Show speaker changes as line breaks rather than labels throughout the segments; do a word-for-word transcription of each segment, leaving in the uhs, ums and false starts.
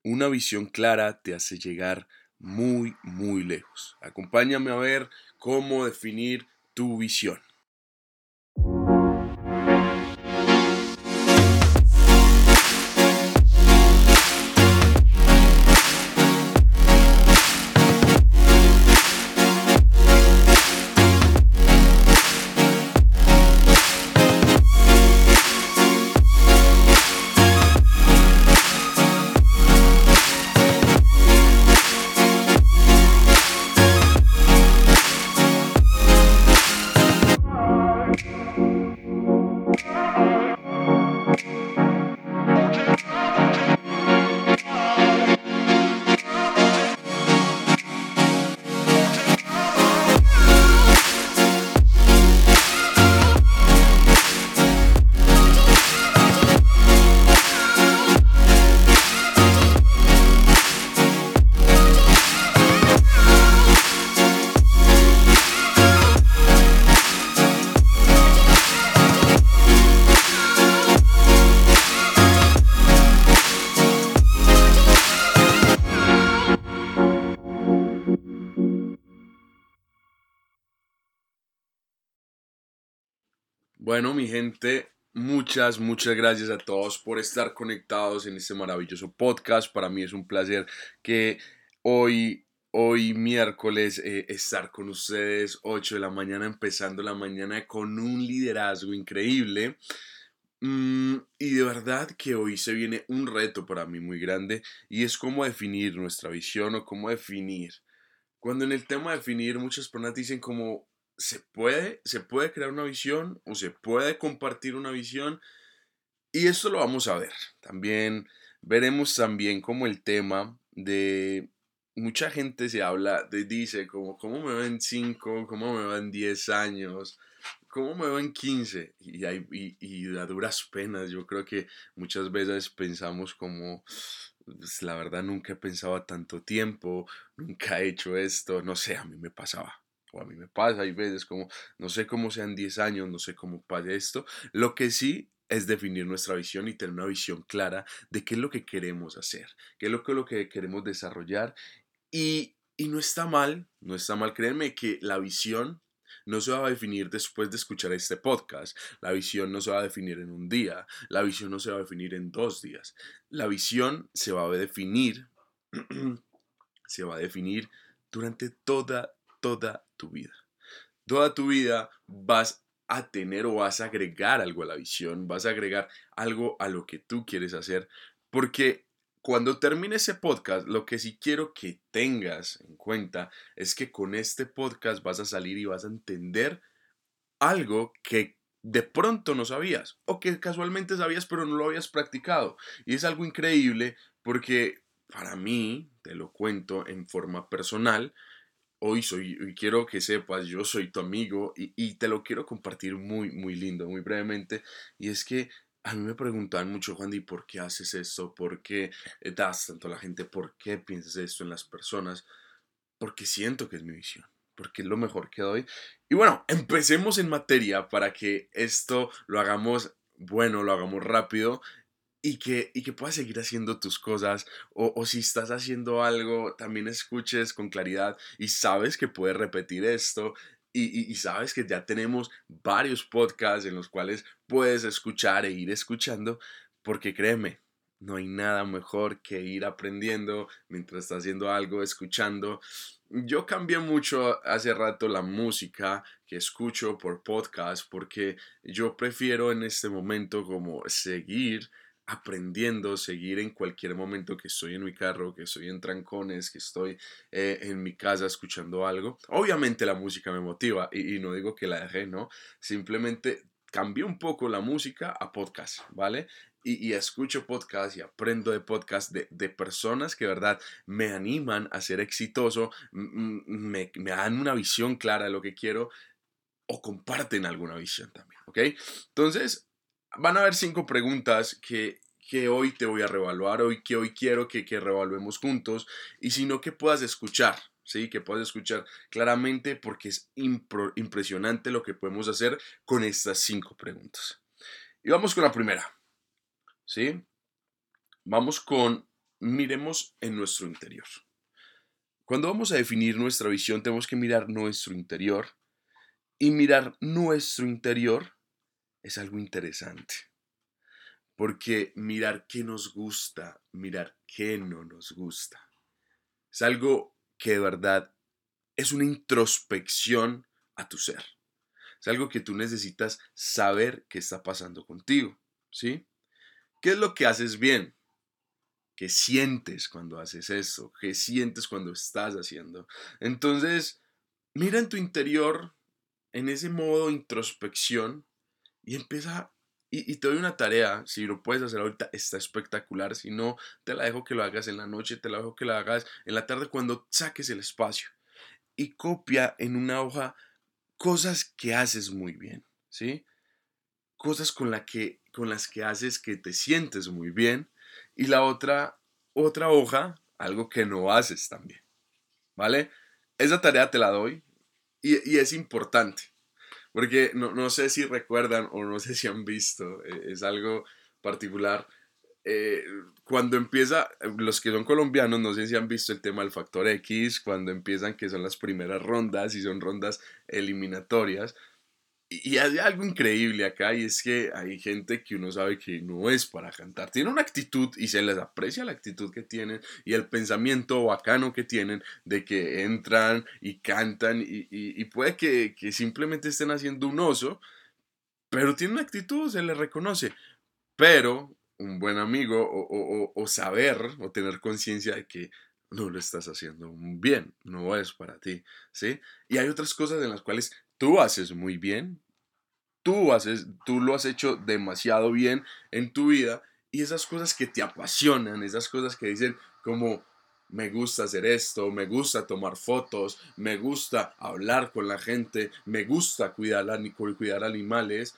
Una visión clara te hace llegar muy, muy lejos. Acompáñame a ver cómo definir tu visión. Bueno, mi gente, muchas, muchas gracias a todos por estar conectados en este maravilloso podcast. Para mí es un placer que hoy, hoy miércoles, eh, estar con ustedes, ocho de la mañana, empezando la mañana con un liderazgo increíble. Mm, y de verdad que hoy se viene un reto para mí muy grande y es cómo definir nuestra visión o cómo definir. Cuando en el tema de definir muchas personas dicen como se puede, se puede crear una visión o se puede compartir una visión y esto lo vamos a ver. También veremos también como el tema de mucha gente se habla de dice como cómo me ven cinco, cómo me ven diez años, cómo me ven quince y, hay, y, y a duras penas yo creo que muchas veces pensamos como pues, la verdad nunca he pensado a tanto tiempo, nunca he hecho esto, no sé, a mí me pasaba. O a mí me pasa, hay veces como, no sé cómo sean diez años, no sé cómo pase esto. Lo que sí es definir nuestra visión y tener una visión clara de qué es lo que queremos hacer, qué es lo que, lo que queremos desarrollar. Y, y no está mal, no está mal, créanme que la visión no se va a definir después de escuchar este podcast. La visión no se va a definir en un día. La visión no se va a definir en dos días. La visión se va a definir, se va a definir durante toda, toda tu vida. Toda tu vida vas a tener o vas a agregar algo a la visión, vas a agregar algo a lo que tú quieres hacer, porque cuando termine ese podcast, lo que sí quiero que tengas en cuenta es que con este podcast vas a salir y vas a entender algo que de pronto no sabías o que casualmente sabías pero no lo habías practicado. Y es algo increíble porque para mí, te lo cuento en forma personal, hoy soy, y quiero que sepas, yo soy tu amigo y, y te lo quiero compartir muy, muy lindo, muy brevemente. Y es que a mí me preguntan mucho, Juan, ¿y por qué haces esto? ¿Por qué eh, das tanto a la gente? ¿Por qué piensas esto en las personas? Porque siento que es mi visión, porque es lo mejor que doy. Y bueno, empecemos en materia para que esto lo hagamos bueno, lo hagamos rápido y que, y que puedas seguir haciendo tus cosas o, o si estás haciendo algo, también escuches con claridad y sabes que puedes repetir esto y, y, y sabes que ya tenemos varios podcasts en los cuales puedes escuchar e ir escuchando porque créeme, no hay nada mejor que ir aprendiendo mientras estás haciendo algo, escuchando. Yo cambié mucho hace rato la música que escucho por podcast porque yo prefiero en este momento como seguir aprendiendo, seguir en cualquier momento que estoy en mi carro, que estoy en trancones, que estoy eh, en mi casa escuchando algo. Obviamente la música me motiva y, y no digo que la dejé, ¿no? Simplemente cambié un poco la música a podcast, ¿vale? Y, y escucho podcast y aprendo de podcast de, de personas que, de verdad, me animan a ser exitoso, me, me dan una visión clara de lo que quiero o comparten alguna visión también, ¿ok? Entonces, van a haber cinco preguntas que, que hoy te voy a reevaluar, hoy que hoy quiero que, que reevaluemos juntos, y si no, que puedas escuchar, ¿sí? Que puedas escuchar claramente porque es impro, impresionante lo que podemos hacer con estas cinco preguntas. Y vamos con la primera, ¿sí? Vamos con miremos en nuestro interior. Cuando vamos a definir nuestra visión, tenemos que mirar nuestro interior. Y mirar nuestro interior es algo interesante. Porque mirar qué nos gusta, mirar qué no nos gusta, es algo que de verdad es una introspección a tu ser. Es algo que tú necesitas saber qué está pasando contigo, ¿sí? ¿Qué es lo que haces bien? ¿Qué sientes cuando haces eso? ¿Qué sientes cuando estás haciendo? Entonces, mira en tu interior en ese modo introspección y empieza, y, y te doy una tarea, si lo puedes hacer ahorita está espectacular, si no, te la dejo que lo hagas en la noche, te la dejo que lo hagas en la tarde cuando saques el espacio y copia en una hoja cosas que haces muy bien, ¿sí? Cosas con, la que, con las que haces que te sientes muy bien y la otra, otra hoja, algo que no haces también, ¿vale? Esa tarea te la doy y, y es importante. Porque no, no sé si recuerdan o no sé si han visto, eh, es algo particular. Eh, cuando empieza, los que son colombianos, no sé si han visto el tema del factor X, cuando empiezan que son las primeras rondas y son rondas eliminatorias. Y hay algo increíble acá y es que hay gente que uno sabe que no es para cantar. Tiene una actitud y se les aprecia la actitud que tienen y el pensamiento bacano que tienen de que entran y cantan y, y- y puede que, que simplemente estén haciendo un oso, pero tiene una actitud, se les reconoce. Pero un buen amigo o, o- o- o saber o tener conciencia de que no lo estás haciendo bien, no es para ti, ¿sí? Y hay otras cosas en las cuales tú haces muy bien, tú haces, tú lo has hecho demasiado bien en tu vida y esas cosas que te apasionan, esas cosas que dicen como me gusta hacer esto, me gusta tomar fotos, me gusta hablar con la gente, me gusta cuidar, cuidar animales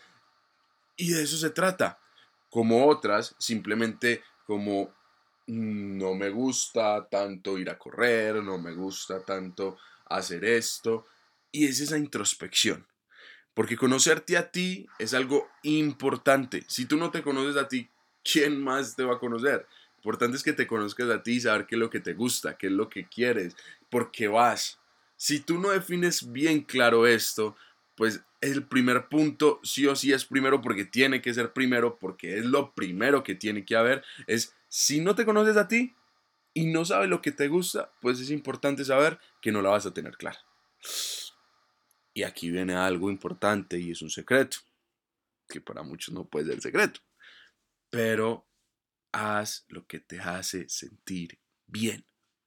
y de eso se trata. Como otras, simplemente como mm, no me gusta tanto ir a correr, no me gusta tanto hacer esto y es esa introspección. Porque conocerte a ti es algo importante. Si tú no te conoces a ti, ¿quién más te va a conocer? Lo importante es que te conozcas a ti y saber qué es lo que te gusta, qué es lo que quieres, por qué vas. Si tú no defines bien claro esto, pues el primer punto sí o sí es primero porque tiene que ser primero, porque es lo primero que tiene que haber, es si no te conoces a ti y no sabes lo que te gusta, pues es importante saber que no la vas a tener clara. Y aquí viene algo importante y es un secreto, que para muchos no puede ser secreto, pero haz lo que te hace sentir bien.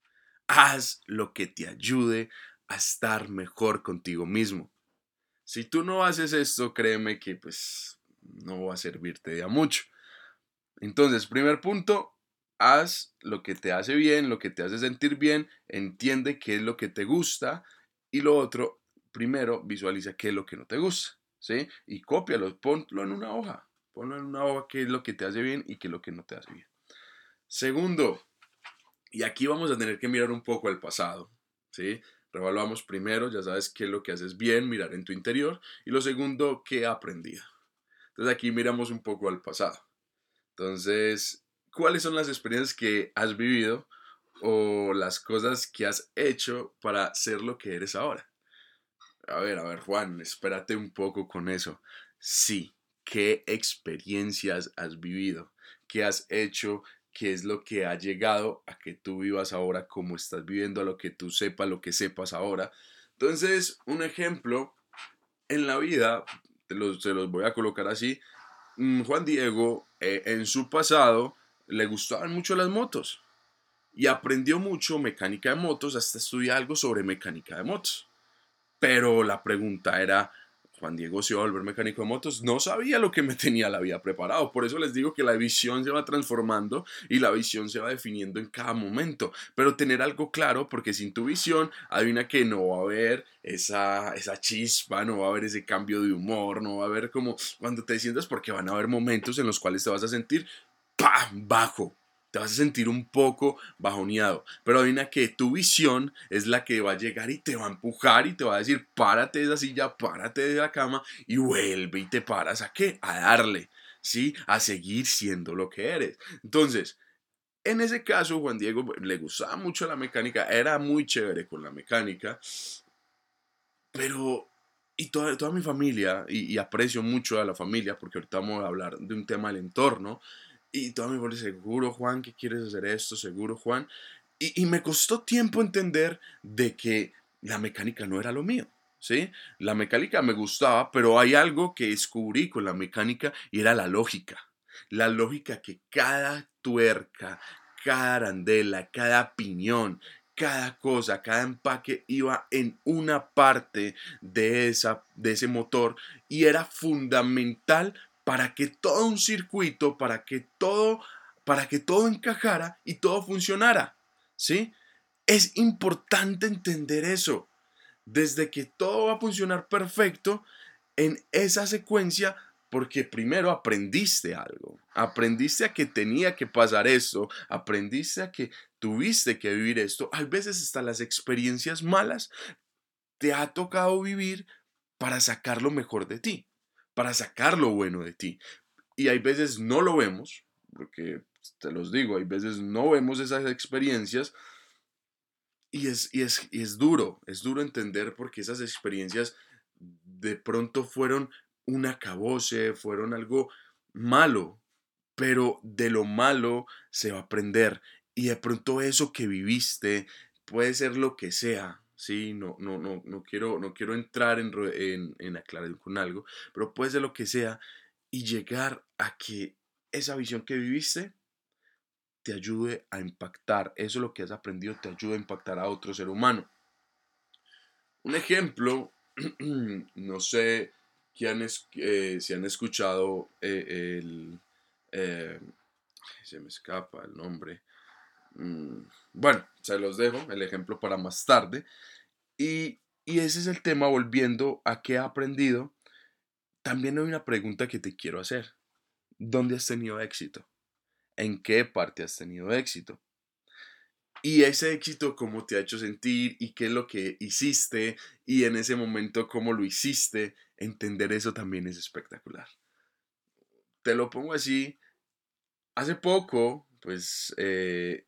Haz lo que te ayude a estar mejor contigo mismo. Si tú no haces esto, créeme que pues no va a servirte de a mucho. Entonces, primer punto, haz lo que te hace bien, lo que te hace sentir bien, entiende qué es lo que te gusta y lo otro, primero visualiza qué es lo que no te gusta, ¿sí? Y cópialo, ponlo en una hoja, ponlo en una hoja qué es lo que te hace bien y qué es lo que no te hace bien. Segundo, y aquí vamos a tener que mirar un poco el pasado, ¿sí? Revaluamos primero, ya sabes qué es lo que haces bien, mirar en tu interior y lo segundo, qué he aprendido. Entonces aquí miramos un poco al pasado. Entonces, ¿cuáles son las experiencias que has vivido o las cosas que has hecho para ser lo que eres ahora? A ver, a ver, Juan, espérate un poco con eso. Sí, ¿qué experiencias has vivido? ¿Qué has hecho? ¿Qué es lo que ha llegado a que tú vivas ahora como estás viviendo, a lo que tú sepas, lo que sepas ahora? Entonces, un ejemplo en la vida, te los, te los voy a colocar así, mm, Juan Diego eh, en su pasado le gustaban mucho las motos y aprendió mucho mecánica de motos hasta estudiar algo sobre mecánica de motos. Pero la pregunta era, Juan Diego se iba a volver mecánico de motos, no sabía lo que me tenía la vida preparado. Por eso les digo que la visión se va transformando y la visión se va definiendo en cada momento. Pero tener algo claro, porque sin tu visión, adivina que no va a haber esa, esa chispa, no va a haber ese cambio de humor, no va a haber como cuando te sientas, porque van a haber momentos en los cuales te vas a sentir ¡pam! Bajo. Te vas a sentir un poco bajoneado. Pero adivina que tu visión es la que va a llegar y te va a empujar y te va a decir, párate de esa silla, párate de la cama y vuelve y te paras a qué? A darle, ¿sí? A seguir siendo lo que eres. Entonces, En ese caso, Juan Diego le gustaba mucho la mecánica, era muy chévere con la mecánica, pero, y toda, toda mi familia, y, y aprecio mucho a la familia, porque ahorita vamos a hablar de un tema del entorno, y toda mi familia, seguro Juan, que quieres hacer esto, seguro Juan, y, y me costó tiempo entender de que la mecánica no era lo mío. ¿Sí? La mecánica me gustaba, pero hay algo que descubrí con la mecánica y era la lógica. La lógica que cada tuerca, cada arandela, cada piñón, cada cosa, cada empaque iba en una parte de, esa, de ese motor y era fundamental para que todo un circuito, para que todo, para que todo encajara y todo funcionara. ¿Sí? Es importante entender eso. Desde que todo va a funcionar perfecto en esa secuencia, porque primero aprendiste algo, aprendiste a que tenía que pasar esto, aprendiste a que tuviste que vivir esto. A veces hasta las experiencias malas te ha tocado vivir para sacar lo mejor de ti, para sacar lo bueno de ti. Y hay veces no lo vemos, porque te los digo, hay veces no vemos esas experiencias y es, y es, y es duro, es duro entender porque esas experiencias de pronto fueron un acabose, fueron algo malo, pero de lo malo se va a aprender y de pronto eso que viviste puede ser lo que sea, ¿sí? No, no, no, no, quiero, no quiero entrar en, en, en aclarar con algo, pero puede ser lo que sea y llegar a que esa visión que viviste te ayude a impactar, eso lo que has aprendido te ayuda a impactar a otro ser humano. Un ejemplo, no sé quién es, eh, si han escuchado eh, el... Eh, se me escapa el nombre. Mm, bueno, se los dejo, el ejemplo para más tarde. Y, y ese es el tema, volviendo a qué he aprendido. También hay una pregunta que te quiero hacer. ¿Dónde has tenido éxito? ¿En qué parte has tenido éxito? Y ese éxito, cómo te ha hecho sentir y qué es lo que hiciste y en ese momento cómo lo hiciste, entender eso también es espectacular. Te lo pongo así, hace poco, pues eh,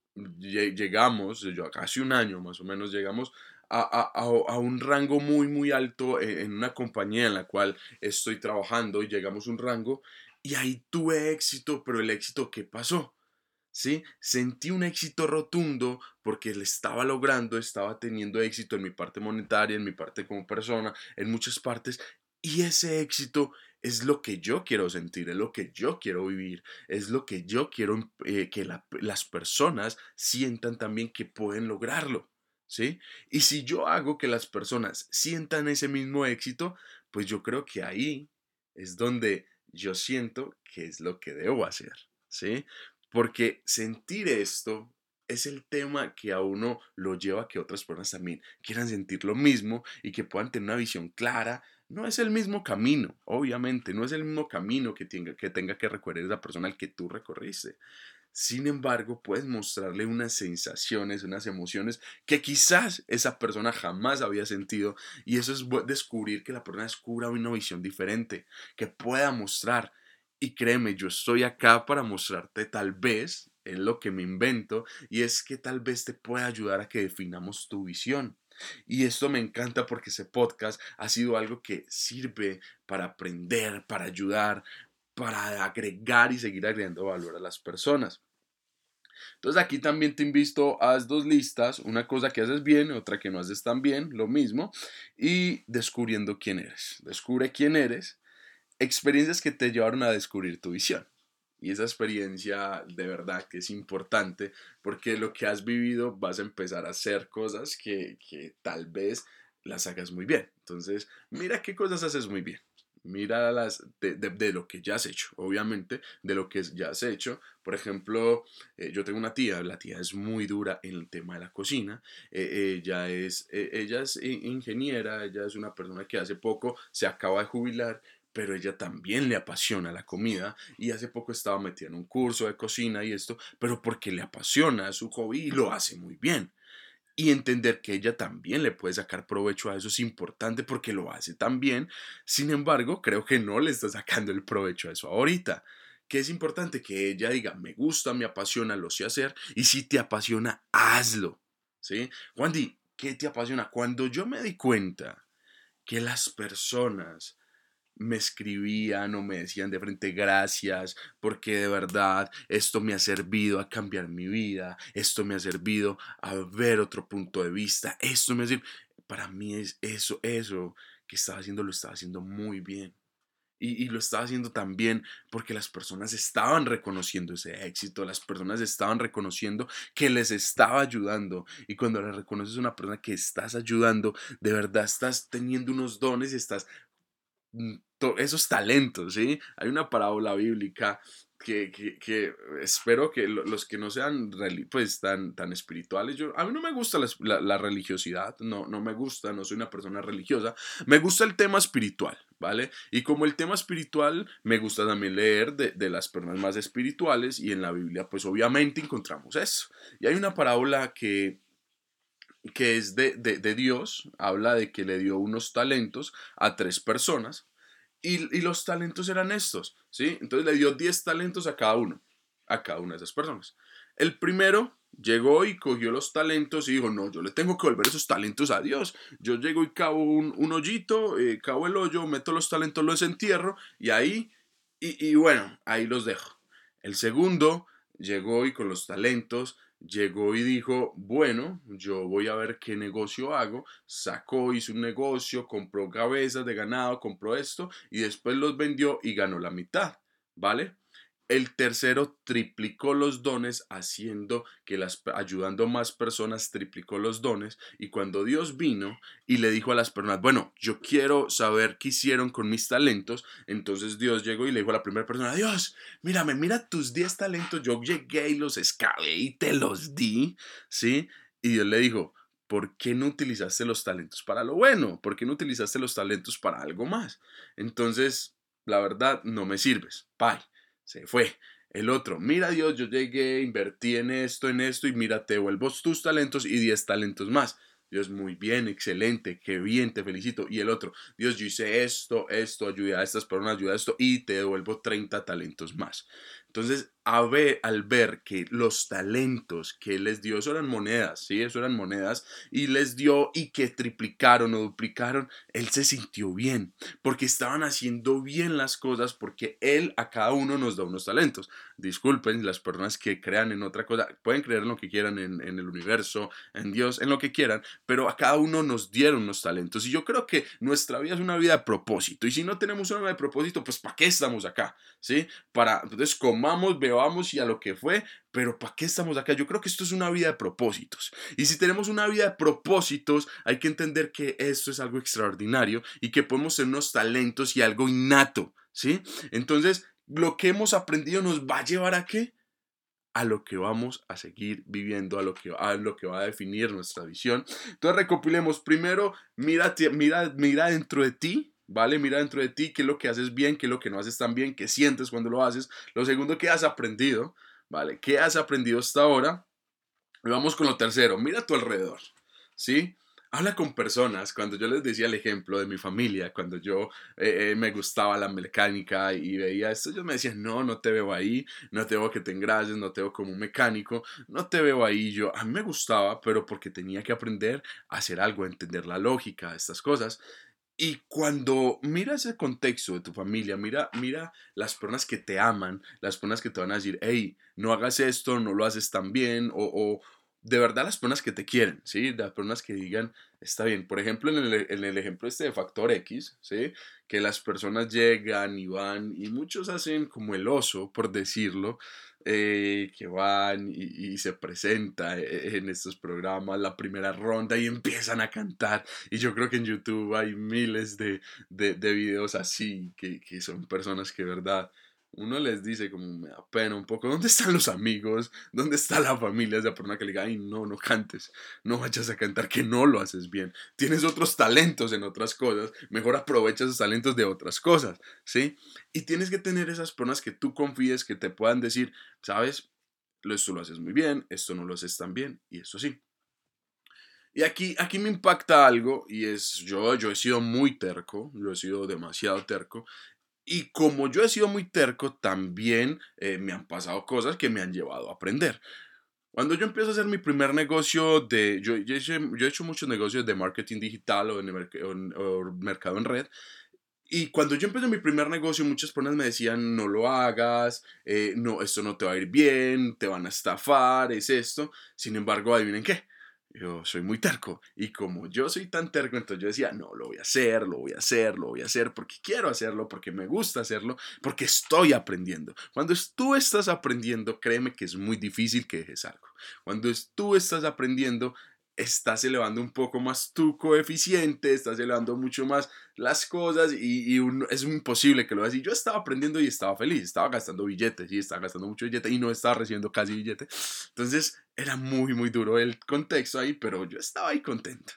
llegamos, yo hace un año más o menos, llegamos a, a, a, un rango muy, muy alto en, en una compañía en la cual estoy trabajando y llegamos a un rango y ahí tuve éxito, pero el éxito, ¿qué pasó? ¿Sí? Sentí un éxito rotundo porque le estaba logrando, estaba teniendo éxito en mi parte monetaria, en mi parte como persona, en muchas partes, y ese éxito es lo que yo quiero sentir, es lo que yo quiero vivir, es lo que yo quiero eh, que la, las personas sientan también que pueden lograrlo, ¿sí? Y si yo hago que las personas sientan ese mismo éxito, pues yo creo que ahí es donde yo siento que es lo que debo hacer, ¿sí? Porque sentir esto es el tema que a uno lo lleva a que otras personas también quieran sentir lo mismo y que puedan tener una visión clara. No es el mismo camino, obviamente, no es el mismo camino que tenga que, tenga que recorrer esa persona al que tú recorriste. Sin embargo, puedes mostrarle unas sensaciones, unas emociones que quizás esa persona jamás había sentido y eso es descubrir que la persona descubra una visión diferente, que pueda mostrar. Y créeme, yo estoy acá para mostrarte tal vez, es lo que me invento, y es que tal vez te pueda ayudar a que definamos tu visión. Y esto me encanta porque ese podcast ha sido algo que sirve para aprender, para ayudar, para agregar y seguir agregando valor a las personas. Entonces aquí también te invito a dos listas, una cosa que haces bien, otra que no haces tan bien, lo mismo, y descubriendo quién eres. Descubre quién eres, experiencias que te llevaron a descubrir tu visión. Y esa experiencia de verdad que es importante porque lo que has vivido vas a empezar a hacer cosas que, que tal vez las hagas muy bien. Entonces, mira qué cosas haces muy bien. Mira las de, de, de lo que ya has hecho, obviamente, de lo que ya has hecho. Por ejemplo, eh, yo tengo una tía, la tía es muy dura en el tema de la cocina. Eh, ella, es, eh, ella es ingeniera, ella es una persona que hace poco se acaba de jubilar, pero ella también le apasiona la comida y hace poco estaba metida en un curso de cocina y esto, pero porque le apasiona su hobby y lo hace muy bien. Y entender que ella también le puede sacar provecho a eso es importante porque lo hace tan bien. Sin embargo, creo que no le está sacando el provecho a eso ahorita. ¿Qué es importante? Que ella diga, me gusta, me apasiona, lo sé hacer, y si te apasiona, hazlo, ¿sí? Wandy, ¿qué te apasiona? Cuando yo me di cuenta que las personas me escribían o me decían de frente gracias porque de verdad esto me ha servido a cambiar mi vida, esto me ha servido a ver otro punto de vista, esto me ha servido, para mí es eso, eso que estaba haciendo lo estaba haciendo muy bien. Y, y lo estaba haciendo también porque las personas estaban reconociendo ese éxito, las personas estaban reconociendo que les estaba ayudando. Y cuando le reconoces a una persona que estás ayudando, de verdad estás teniendo unos dones y estás esos talentos, ¿sí? Hay una parábola bíblica que, que, que espero que los que no sean pues tan, tan espirituales, yo, a mí no me gusta la, la, la religiosidad, no, no me gusta, no soy una persona religiosa, me gusta el tema espiritual, ¿vale? Y como el tema espiritual, me gusta también leer de, de las personas más espirituales y en la Biblia pues obviamente encontramos eso. Y hay una parábola que que es de, de, de Dios, habla de que le dio unos talentos a tres personas y, y los talentos eran estos, ¿sí? Entonces le dio diez talentos a cada uno, a cada una de esas personas. El primero llegó y cogió los talentos y dijo, no, yo le tengo que volver esos talentos a Dios. Yo llego y cavo un, un hoyito, eh, cavo el hoyo, meto los talentos, los entierro y ahí, y, y bueno, ahí los dejo. El segundo llegó y con los talentos llegó y dijo, bueno, yo voy a ver qué negocio hago, sacó, hizo un negocio, compró cabezas de ganado, compró esto y después los vendió y ganó la mitad, ¿vale? El tercero triplicó los dones haciendo que las ayudando más personas triplicó los dones y cuando Dios vino y le dijo a las personas, bueno, yo quiero saber qué hicieron con mis talentos, entonces Dios llegó y le dijo a la primera persona, Dios, mírame, mira tus diez talentos, yo llegué y los excavé y te los di, ¿sí? Y Dios le dijo, ¿por qué no utilizaste los talentos para lo bueno? ¿Por qué no utilizaste los talentos para algo más? Entonces, la verdad, no me sirves, bye. Se fue. El otro, mira Dios, yo llegué, invertí en esto, en esto y mira, te devuelvo tus talentos y diez talentos más. Dios, muy bien, excelente, qué bien, te felicito. Y el otro, Dios, yo hice esto, esto, ayudé a estas personas, ayudé a esto y te devuelvo treinta talentos más. Entonces, a ver, al ver que los talentos que Él les dio, eso eran monedas, ¿sí? Eso eran monedas, y les dio y que triplicaron o duplicaron, Él se sintió bien, porque estaban haciendo bien las cosas, porque Él a cada uno nos da unos talentos. Disculpen las personas que crean en otra cosa, pueden creer en lo que quieran, en, en el universo, en Dios, en lo que quieran, pero a cada uno nos dieron unos talentos, y yo creo que nuestra vida es una vida de propósito, y si no tenemos una vida de propósito, pues ¿para qué estamos acá? ¿Sí? Para, entonces, comamos, bebamos y a lo que fue, pero ¿para qué estamos acá? Yo creo que esto es una vida de propósitos. Y si tenemos una vida de propósitos, hay que entender que esto es algo extraordinario y que podemos ser unos talentos y algo innato, ¿sí? Entonces, lo que hemos aprendido nos va a llevar a qué? A lo que vamos a seguir viviendo, a lo que, a lo que va a definir nuestra visión. Entonces, recopilemos. Primero, mira, mira, mira dentro de ti, ¿vale? Mira dentro de ti qué es lo que haces bien, qué es lo que no haces tan bien, qué sientes cuando lo haces. Lo segundo, qué has aprendido, ¿vale? ¿Qué has aprendido hasta ahora? Y vamos con lo tercero, mira a tu alrededor, ¿sí? Habla con personas. Cuando yo les decía el ejemplo de mi familia, cuando yo eh, eh, me gustaba la mecánica y veía esto, ellos me decían, no, no te veo ahí, no te veo que te engrases, no te veo como un mecánico, no te veo ahí. Yo, a mí me gustaba, pero porque tenía que aprender a hacer algo, a entender la lógica de estas cosas. Y cuando miras el contexto de tu familia, mira, mira las personas que te aman, las personas que te van a decir, hey, no hagas esto, no lo haces tan bien, o, o de verdad las personas que te quieren, ¿sí? Las personas que digan, está bien. Por ejemplo, en el, en el ejemplo este de Factor X, ¿sí? Que las personas llegan y van, y muchos hacen como el oso, por decirlo, eh, que van y, y se presenta eh, en estos programas la primera ronda y empiezan a cantar. Y yo creo que en YouTube hay miles de, de, de videos así, que, que son personas que, de verdad, uno les dice como me da pena un poco, ¿dónde están los amigos? ¿Dónde está la familia? Esa persona que le diga, ay, no, no cantes, no vayas a cantar, que no lo haces bien. Tienes otros talentos en otras cosas, mejor aprovecha esos talentos de otras cosas, ¿sí? Y tienes que tener esas personas que tú confíes, que te puedan decir, ¿sabes? Esto lo haces muy bien, esto no lo haces tan bien, y eso sí. Y aquí, aquí me impacta algo, y es, yo, yo he sido muy terco, yo he sido demasiado terco, Y como yo he sido muy terco, también eh, me han pasado cosas que me han llevado a aprender. Cuando yo empiezo a hacer mi primer negocio de, yo, yo, he, hecho, yo he hecho muchos negocios de marketing digital o, en el merc- o en- o mercado en red. Y cuando yo empecé mi primer negocio, muchas personas me decían, no lo hagas, eh, no, esto no te va a ir bien, te van a estafar, es esto. Sin embargo, adivinen qué, yo soy muy terco. Y como yo soy tan terco, entonces yo decía, no, lo voy a hacer, lo voy a hacer, lo voy a hacer porque quiero hacerlo, porque me gusta hacerlo, porque estoy aprendiendo. Cuando tú estás aprendiendo, créeme que es muy difícil que dejes algo. Cuando tú estás aprendiendo, estás elevando un poco más tu coeficiente, estás elevando mucho más las cosas y, y uno, es imposible que lo hagas. Y yo estaba aprendiendo y estaba feliz, estaba gastando billetes y estaba gastando mucho billete y no estaba recibiendo casi billete. Entonces era muy, muy duro el contexto ahí, pero yo estaba ahí contento.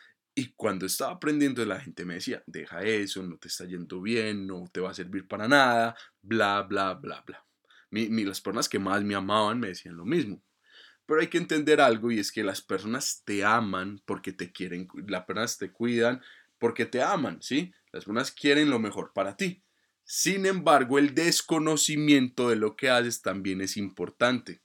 Y cuando estaba aprendiendo, la gente me decía, deja eso, no te está yendo bien, no te va a servir para nada, bla, bla, bla, bla. Mi, mi, las personas que más me amaban me decían lo mismo. Pero hay que entender algo y es que las personas te aman porque te quieren, las personas te cuidan porque te aman, ¿sí? Las personas quieren lo mejor para ti. Sin embargo, el desconocimiento de lo que haces también es importante.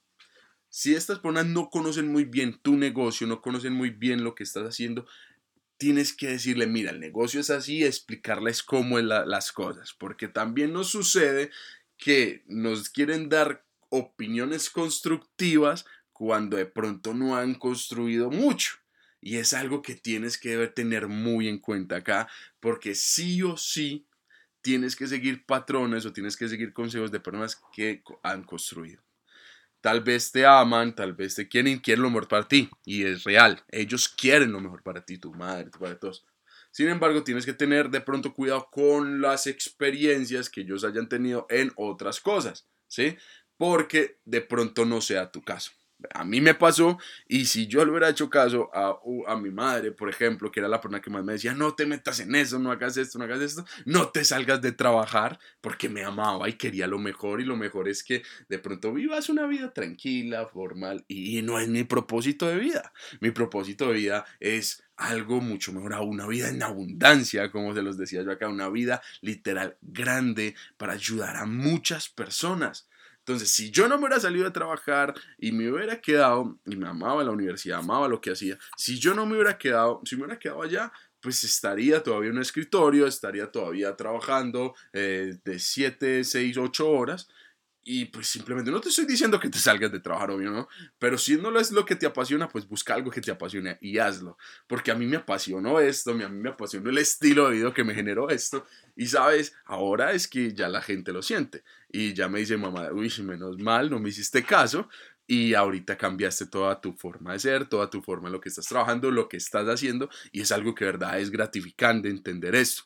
Si estas personas no conocen muy bien tu negocio, no conocen muy bien lo que estás haciendo, tienes que decirle, mira, el negocio es así, explicarles cómo es la, las cosas, porque también nos sucede que nos quieren dar opiniones constructivas cuando de pronto no han construido mucho. Y es algo que tienes que tener muy en cuenta acá, porque sí o sí tienes que seguir patrones o tienes que seguir consejos de personas que han construido. Tal vez te aman, tal vez te quieren, quieren lo mejor para ti. Y es real. Ellos quieren lo mejor para ti, tu madre, tu padre, todos. Sin embargo, tienes que tener de pronto cuidado con las experiencias que ellos hayan tenido en otras cosas, ¿sí? Porque de pronto no sea tu caso. A mí me pasó y si yo le hubiera hecho caso a, a mi madre, por ejemplo, que era la persona que más me decía, no te metas en eso, no hagas esto, no hagas esto, no te salgas de trabajar, porque me amaba y quería lo mejor y lo mejor es que de pronto vivas una vida tranquila, formal y no es mi propósito de vida. Mi propósito de vida es algo mucho mejor, una vida en abundancia, como se los decía yo acá, una vida literal grande para ayudar a muchas personas. Entonces, si yo no me hubiera salido a trabajar y me hubiera quedado, y me amaba la universidad, amaba lo que hacía, si yo no me hubiera quedado, si me hubiera quedado allá, pues estaría todavía en un escritorio, estaría todavía trabajando eh, de siete, seis, ocho horas. Y pues simplemente no te estoy diciendo que te salgas de trabajar, obvio, ¿no? Pero si no es lo que te apasiona, pues busca algo que te apasione y hazlo. Porque a mí me apasionó esto, a mí me apasionó el estilo de vida que me generó esto. Y sabes, ahora es que ya la gente lo siente. Y ya me dice mamá, uy, menos mal, no me hiciste caso. Y ahorita cambiaste toda tu forma de ser, toda tu forma en lo que estás trabajando, lo que estás haciendo. Y es algo que de verdad es gratificante entender esto.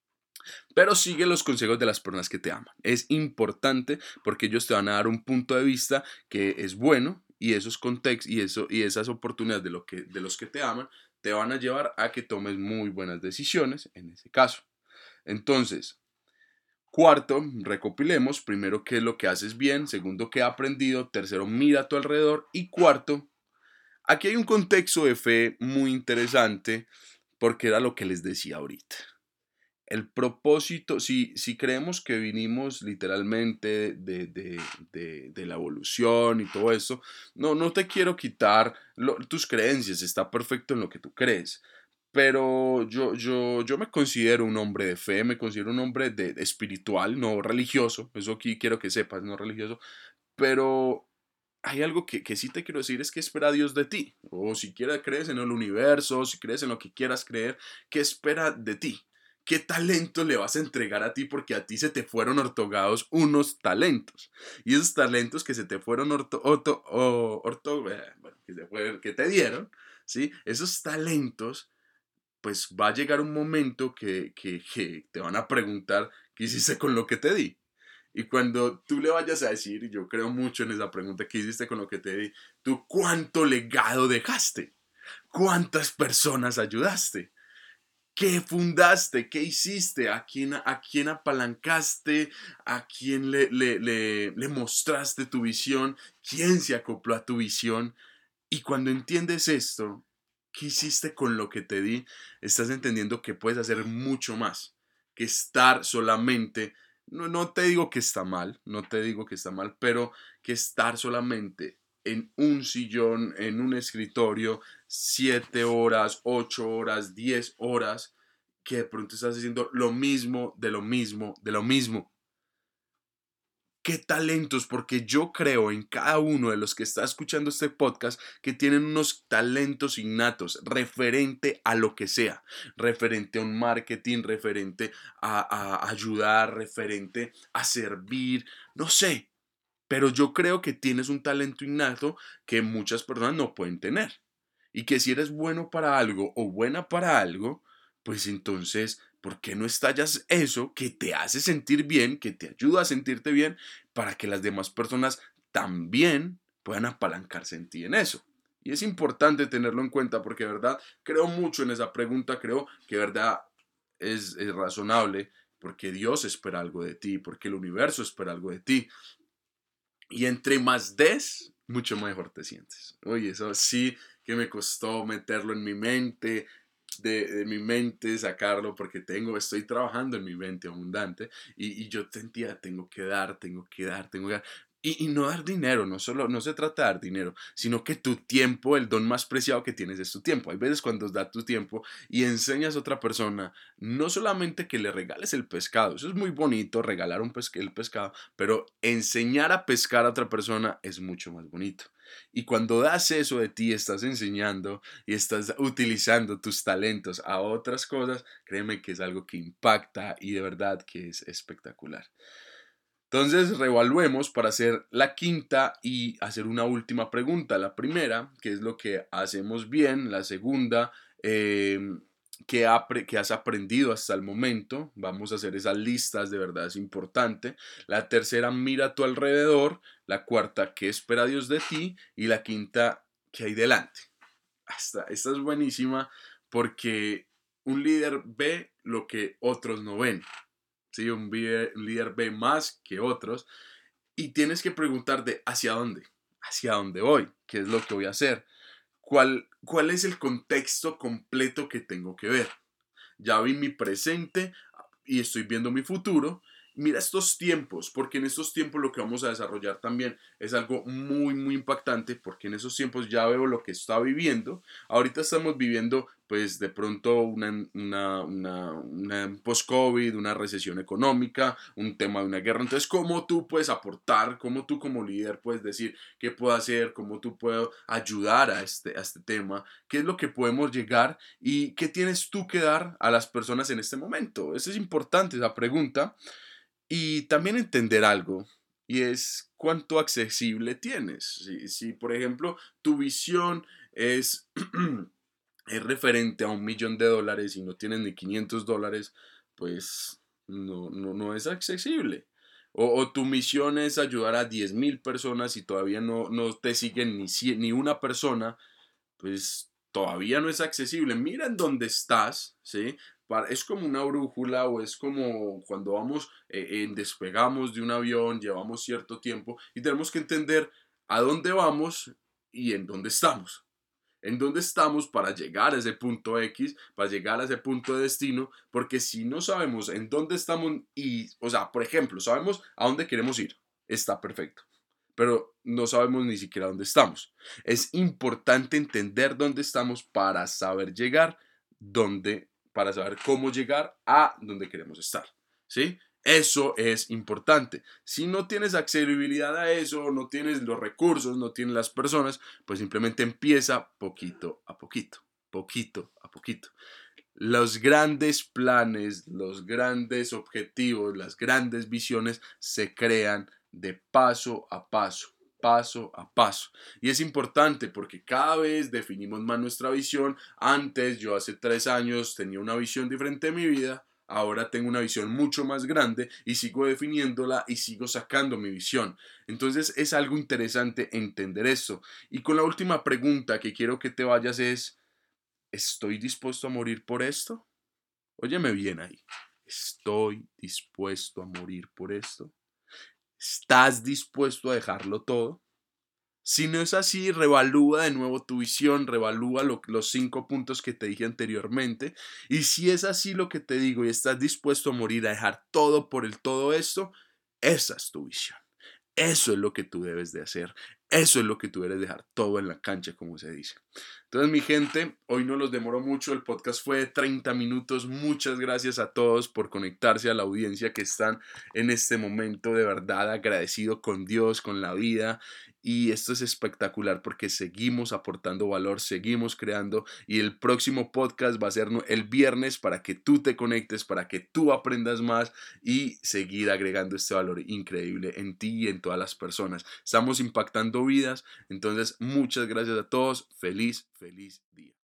Pero sigue los consejos de las personas que te aman. Es importante porque ellos te van a dar un punto de vista que es bueno y esos contextos y, eso, y esas oportunidades de, lo que, de los que te aman te van a llevar a que tomes muy buenas decisiones en ese caso. Entonces, cuarto, recopilemos. Primero, qué es lo que haces bien. Segundo, qué has aprendido. Tercero, mira a tu alrededor. Y cuarto, aquí hay un contexto de fe muy interesante porque era lo que les decía ahorita. El propósito, si, si creemos que vinimos literalmente de, de, de, de la evolución y todo eso, no, no te quiero quitar lo, tus creencias, está perfecto en lo que tú crees, pero yo, yo, yo me considero un hombre de fe, me considero un hombre de, de espiritual, no religioso, eso aquí quiero que sepas, no religioso, pero hay algo que, que sí te quiero decir, es que espera Dios de ti, o si quieres crees en el universo, si crees en lo que quieras creer, ¿qué espera de ti? ¿Qué talento le vas a entregar a ti? Porque a ti se te fueron otorgados unos talentos. Y esos talentos que se te fueron orto, orto, o, orto, eh, bueno, que, se fue, que te dieron, ¿sí? Esos talentos, pues va a llegar un momento que, que, que te van a preguntar qué hiciste con lo que te di. Y cuando tú le vayas a decir, y yo creo mucho en esa pregunta, ¿qué hiciste con lo que te di? ¿Tú cuánto legado dejaste? ¿Cuántas personas ayudaste? ¿Qué fundaste? ¿Qué hiciste? ¿A quién, a quién apalancaste? ¿A quién le, le, le, le mostraste tu visión? ¿Quién se acopló a tu visión? Y cuando entiendes esto, ¿qué hiciste con lo que te di? Estás entendiendo que puedes hacer mucho más que estar solamente no, no te digo que está mal, no te digo que está mal, pero que estar solamente en un sillón, en un escritorio, siete horas, ocho horas, diez horas, que de pronto estás haciendo lo mismo, de lo mismo, de lo mismo. ¿Qué talentos? Porque yo creo en cada uno de los que está escuchando este podcast que tienen unos talentos innatos referente a lo que sea, referente a un marketing, referente a, a ayudar, referente a servir, no sé, pero yo creo que tienes un talento innato que muchas personas no pueden tener. Y que si eres bueno para algo o buena para algo, pues entonces, ¿por qué no estallas eso que te hace sentir bien, que te ayuda a sentirte bien, para que las demás personas también puedan apalancarse en ti en eso? Y es importante tenerlo en cuenta porque, de verdad, creo mucho en esa pregunta, creo que, de verdad, es, es razonable porque Dios espera algo de ti, porque el universo espera algo de ti. Y entre más des, mucho mejor te sientes. Oye, eso sí que me costó meterlo en mi mente, de, de mi mente sacarlo, porque tengo, estoy trabajando en mi mente abundante y, y yo sentía, tengo que dar, tengo que dar, tengo que dar. Y, y no dar dinero, no solo, no se trata de dar dinero, sino que tu tiempo, el don más preciado que tienes es tu tiempo. Hay veces cuando das tu tiempo y enseñas a otra persona, no solamente que le regales el pescado, eso es muy bonito, regalar un pesque, el pescado, pero enseñar a pescar a otra persona es mucho más bonito. Y cuando das eso de ti, estás enseñando y estás utilizando tus talentos a otras cosas, créeme que es algo que impacta y de verdad que es espectacular. Entonces, reevaluemos para hacer la quinta y hacer una última pregunta. La primera, ¿qué es lo que hacemos bien? La segunda, eh, ¿qué, apre ¿qué has aprendido hasta el momento? Vamos a hacer esas listas, de verdad es importante. La tercera, mira a tu alrededor. La cuarta, ¿qué espera Dios de ti? Y la quinta, ¿qué hay delante? Esta, esta es buenísima porque un líder ve lo que otros no ven. ¿Sí? Un, un líder ve más que otros y tienes que preguntarte hacia dónde, hacia dónde voy, qué es lo que voy a hacer, cuál, cuál es el contexto completo que tengo que ver. Ya vi mi presente y estoy viendo mi futuro. Mira estos tiempos, porque en estos tiempos lo que vamos a desarrollar también es algo muy, muy impactante, porque en esos tiempos ya veo lo que está viviendo. Ahorita estamos viviendo, pues de pronto, una, una, una, una post-COVID, una recesión económica, un tema de una guerra. Entonces, ¿cómo tú puedes aportar? ¿Cómo tú como líder puedes decir qué puedo hacer? ¿Cómo tú puedo ayudar a este, a este tema? ¿Qué es lo que podemos llegar? ¿Y qué tienes tú que dar a las personas en este momento? Eso es importante, esa pregunta. Y también entender algo, y es cuánto accesible tienes. Si, si por ejemplo, tu visión es, es referente a un millón de dólares y no tienes ni quinientos dólares, pues no, no, no es accesible. O, o, tu misión es ayudar a diez mil personas y todavía no, no te siguen ni, cien, ni una persona, pues todavía no es accesible. Mira en dónde estás, ¿sí? Es como una brújula o es como cuando vamos, eh, en, despegamos de un avión, llevamos cierto tiempo y tenemos que entender a dónde vamos y en dónde estamos. En dónde estamos para llegar a ese punto X, para llegar a ese punto de destino, porque si no sabemos en dónde estamos y, o sea, por ejemplo, sabemos a dónde queremos ir, está perfecto, pero no sabemos ni siquiera dónde estamos. Es importante entender dónde estamos para saber llegar dónde, para saber cómo llegar a donde queremos estar, ¿sí? Eso es importante. Si no tienes accesibilidad a eso, no tienes los recursos, no tienes las personas, pues simplemente empieza poquito a poquito, poquito a poquito. Los grandes planes, los grandes objetivos, las grandes visiones se crean de paso a paso, paso a paso. Y es importante porque cada vez definimos más nuestra visión. Antes, yo hace tres años tenía una visión diferente de mi vida. Ahora tengo una visión mucho más grande y sigo definiéndola y sigo sacando mi visión. Entonces es algo interesante entender esto. Y con la última pregunta que quiero que te vayas es, ¿estoy dispuesto a morir por esto? Óyeme bien ahí. ¿Estoy dispuesto a morir por esto? ¿Estás dispuesto a dejarlo todo? Si no es así, revalúa de nuevo tu visión, revalúa lo- los cinco puntos que te dije anteriormente. Y si es así lo que te digo y estás dispuesto a morir, a dejar todo por el todo esto, esa es tu visión. Eso es lo que tú debes de hacer. Eso es lo que tú debes dejar todo en la cancha, como se dice. Entonces, mi gente, hoy no los demoro mucho. El podcast fue de treinta minutos. Muchas gracias a todos por conectarse, a la audiencia que están en este momento. De verdad agradecido con Dios, con la vida. Y esto es espectacular porque seguimos aportando valor, seguimos creando. Y el próximo podcast va a ser el viernes para que tú te conectes, para que tú aprendas más y seguir agregando este valor increíble en ti y en todas las personas. Estamos impactando vidas, entonces muchas gracias a todos, feliz, feliz día.